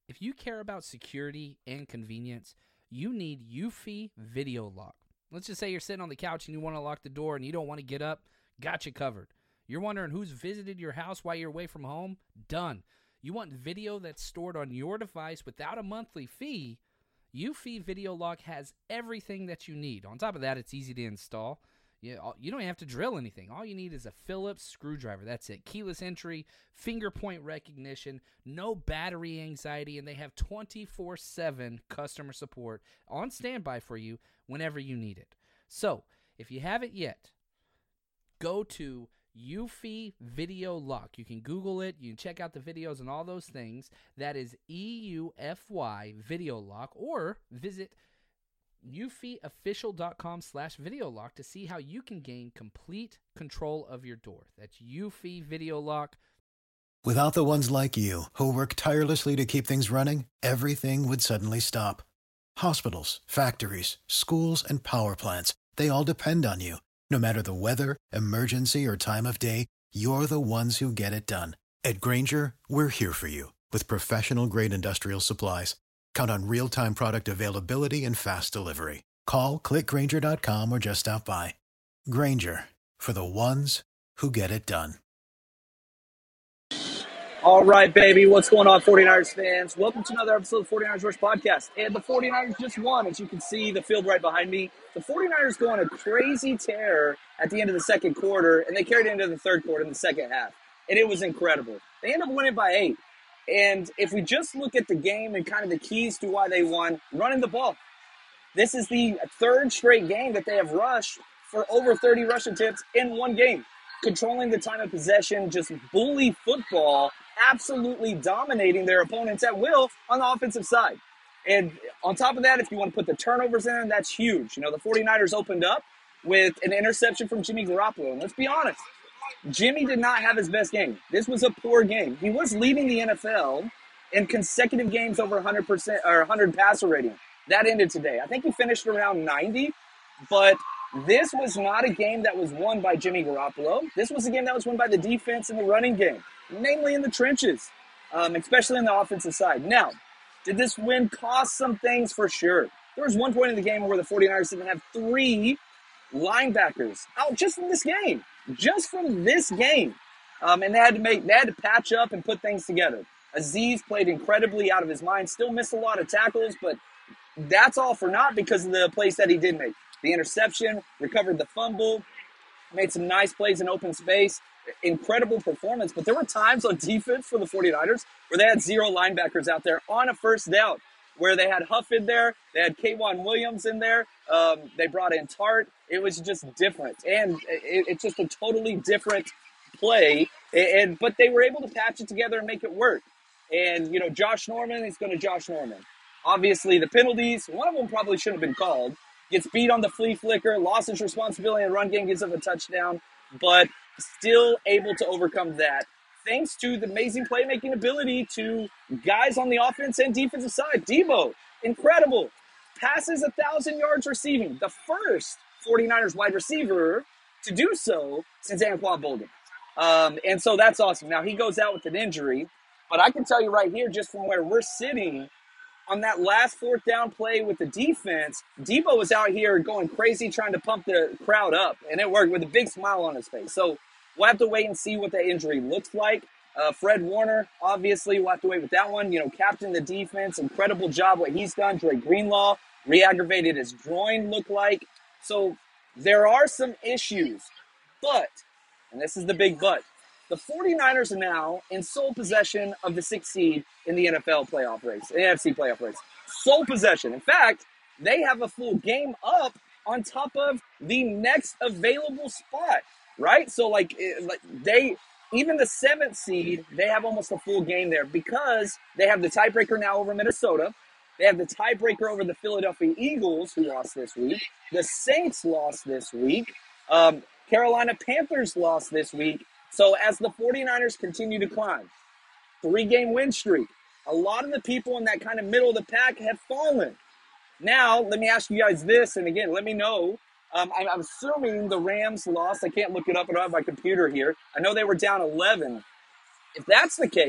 If you care about security and convenience, you need Eufy Video Lock. Let's just say you're sitting on the couch and you want to lock the door and you don't want to get up. Got you covered. You're wondering who's visited your house while you're away from home? Done. You want video that's stored on your device without a monthly fee? Eufy Video Lock has everything that you need. On top of that, it's easy to install. You don't even have to drill anything. All you need is a Phillips screwdriver. That's it. Keyless entry, finger point recognition, no battery anxiety, and they have 24/7 customer support on standby for you whenever you need it. So, if you haven't yet, go to Eufy Video Lock. You can Google it. You can check out the videos and all those things. That is EUFY Video Lock, or visit eufyofficial.com/videolock to see how you can gain complete control of your door. That's Eufy Video Lock. Without the ones like you, who work tirelessly to keep things running, everything would suddenly stop. Hospitals, factories, schools, and power plants, they all depend on you. No matter the weather, emergency, or time of day, you're the ones who get it done. At Grainger, we're here for you with professional-grade industrial supplies. Count on real-time product availability and fast delivery. Call, click Grainger.com, or just stop by. Grainger, for the ones who get it done. All right, baby. What's going on, 49ers fans? Welcome to another episode of the 49ers Rush Podcast. And the 49ers just won. As you can see, the field right behind me. The 49ers go on a crazy tear at the end of the second quarter, and they carried it into the third quarter in the second half. And it was incredible. They end up winning by 8. And if we just look at the game and kind of the keys to why they won, running the ball. This is the third straight game that they have rushed for over 30 rush attempts in one game. Controlling the time of possession, just bully football, absolutely dominating their opponents at will on the offensive side. And on top of that, if you want to put the turnovers in, that's huge. You know, the 49ers opened up with an interception from Jimmy Garoppolo. And let's be honest, Jimmy did not have his best game. This was a poor game. He was leading the NFL in consecutive games over 100% or 100 passer rating. That ended today. I think he finished around 90, but this was not a game that was won by Jimmy Garoppolo. This was a game that was won by the defense in the running game, namely in the trenches, especially on the offensive side. Now, did this win cost some things? For sure. There was one point in the game where the 49ers didn't have 3 linebackers out just from this game. And they had to patch up and put things together. Azeez played incredibly out of his mind, still missed a lot of tackles, but that's all for naught because of the plays that he did make. The interception, recovered the fumble, made some nice plays in open space. Incredible performance, but there were times on defense for the 49ers where they had 0 linebackers out there on a first down, where they had Huff in there, they had K'Wan Williams in there, they brought in Tart. It was just different, and it's just a totally different play, but they were able to patch it together and make it work. And, you know, Josh Norman is going to Josh Norman. Obviously, the penalties, one of them probably shouldn't have been called. Gets beat on the flea flicker, lost his responsibility in the run game, gives up a touchdown, but still able to overcome that thanks to the amazing playmaking ability to guys on the offense and defensive side. Debo, incredible. Passes 1,000 yards receiving. The first 49ers wide receiver to do so since Anquan Boldin. And so that's awesome. Now, he goes out with an injury, but I can tell you right here, just from where we're sitting, on that last 4th down play with the defense, Debo was out here going crazy trying to pump the crowd up, and it worked with a big smile on his face. So we'll have to wait and see what that injury looks like. Fred Warner, obviously, we'll have to wait with that one. You know, captain the defense, incredible job what he's done. Dre Greenlaw re-aggravated his groin, looked like. So there are some issues, but, and this is the big but, the 49ers are now in sole possession of the 6th seed in the NFL playoff race, the NFC playoff race. Sole possession. In fact, they have a full game up on top of the next available spot, right? So, even the 7th seed, they have almost a full game there because they have the tiebreaker now over Minnesota. They have the tiebreaker over the Philadelphia Eagles, who lost this week. The Saints lost this week. Carolina Panthers lost this week. So as the 49ers continue to climb, 3-game win streak, a lot of the people in that kind of middle of the pack have fallen. Now, let me ask you guys this, and again, let me know. I'm assuming the Rams lost. I can't look it up. I don't have my computer here. I know they were down 11. If that's the case,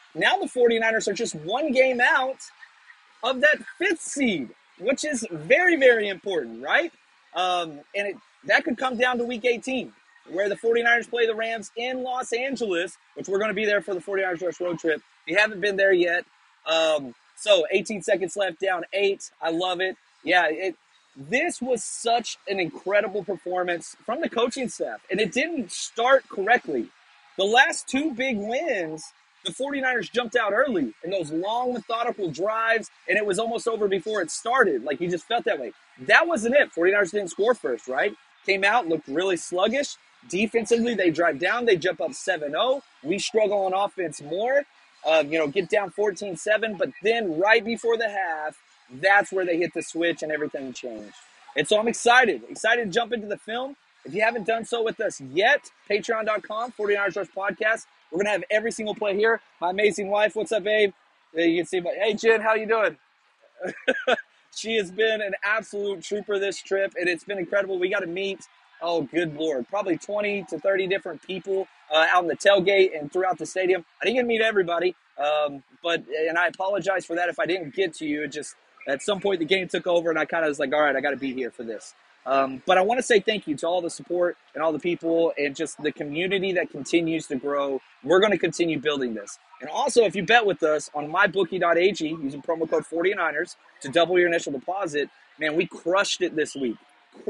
Now the 49ers are just one game out of that 5th seed, which is very, very important, right? That could come down to week 18, where the 49ers play the Rams in Los Angeles, which we're going to be there for the 49ers Rush road trip. If you haven't been there yet, so 18 seconds left, down 8. I love it. Yeah, this was such an incredible performance from the coaching staff, and it didn't start correctly. The last 2 big wins, the 49ers jumped out early in those long, methodical drives, and it was almost over before it started. Like, you just felt that way. That wasn't it. 49ers didn't score first, right? Came out, looked really sluggish. Defensively, they drive down. They jump up 7-0. We struggle on offense more, get down 14-7. But then right before the half, that's where they hit the switch and everything changed. And so I'm excited to jump into the film. If you haven't done so with us yet, patreon.com, 49ers Rush Podcast. We're going to have every single play here. My amazing wife, what's up, babe? You can see, hey, Jen, how you doing? She has been an absolute trooper this trip, and it's been incredible. We got to meet, oh, good Lord, probably 20 to 30 different people out in the tailgate and throughout the stadium. I didn't get to meet everybody, and I apologize for that if I didn't get to you. It just, at some point, the game took over, and I kind of was like, all right, I got to be here for this. But I want to say thank you to all the support and all the people and just the community that continues to grow. We're going to continue building this. And also, if you bet with us on mybookie.ag using promo code 49ers to double your initial deposit, man, we crushed it this week.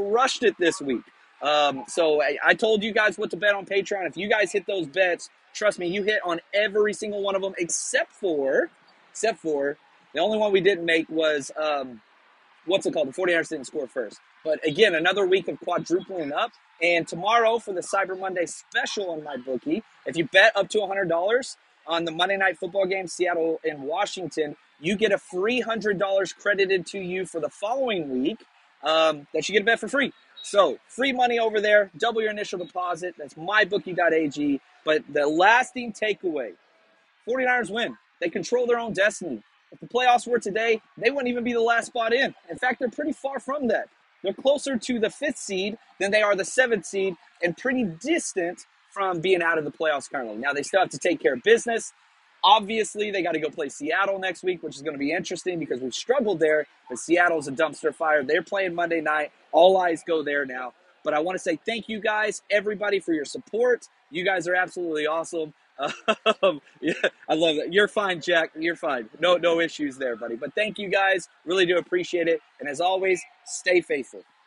So I told you guys what to bet on Patreon. If you guys hit those bets, trust me, you hit on every single one of them except for the only one we didn't make was, the 49ers didn't score first. But again, another week of quadrupling up. And tomorrow for the Cyber Monday special on MyBookie, if you bet up to $100 on the Monday Night Football game, Seattle and Washington, you get a free $100 credited to you for the following week that you get a bet for free. So free money over there, double your initial deposit. That's mybookie.ag. But the lasting takeaway, 49ers win. They control their own destiny. If the playoffs were today, they wouldn't even be the last spot in. In fact, they're pretty far from that. They're closer to the 5th seed than they are the 7th seed and pretty distant from being out of the playoffs currently. Now, they still have to take care of business. Obviously, they got to go play Seattle next week, which is going to be interesting because we've struggled there. But Seattle's a dumpster fire. They're playing Monday night. All eyes go there now. But I want to say thank you guys, everybody, for your support. You guys are absolutely awesome. Yeah, I love that. You're fine, Jack. You're fine. No issues there, buddy. But thank you guys. Really do appreciate it. And as always, stay faithful.